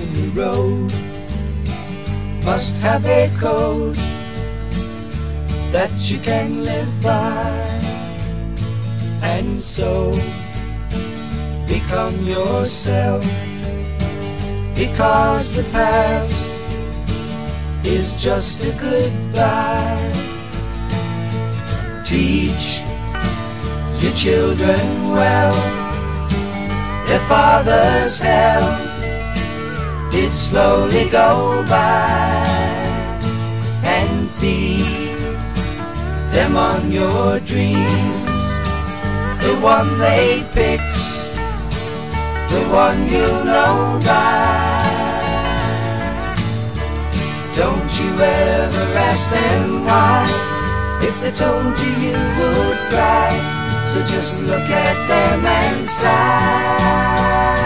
the road must have a code that you can live by, and so become yourself, because the past is just a goodbye. Teach your children well, their father's hell did slowly go by, and feed them on your dreams, the one they picked, the one you know by. Don't you ever ask them why, if they told you you would cry, so just look at them and sigh.